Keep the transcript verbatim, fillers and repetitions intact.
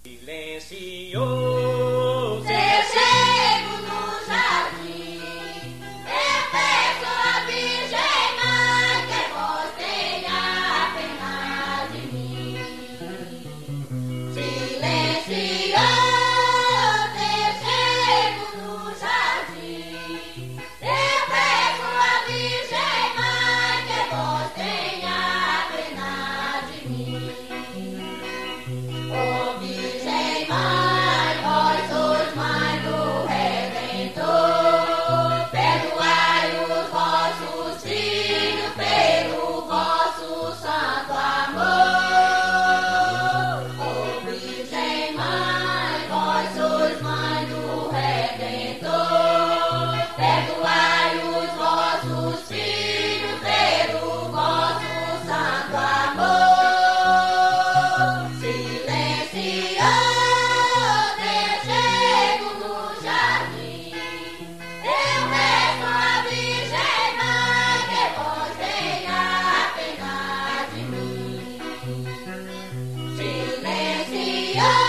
Silencioso, eu chego no jardim, eu peço à Virgem Mãe que vós tenha pena de mim. Silencioso, eu chego no jardim, eu peço à Virgem Mãe que vós tenha pena de mim. Oh, Virgem Mãe, vós sois Mãe do Redentor, perdoai os vossos filhos pelo vosso santo amor. Oh, Virgem Mãe, vós sois Mãe do Redentor, perdoai os vossos filhos pelo vosso santo amor. Silencioso, eu chego no jardim, eu peço à Virgem Mãe que vós tenha pena de mim. Silencioso.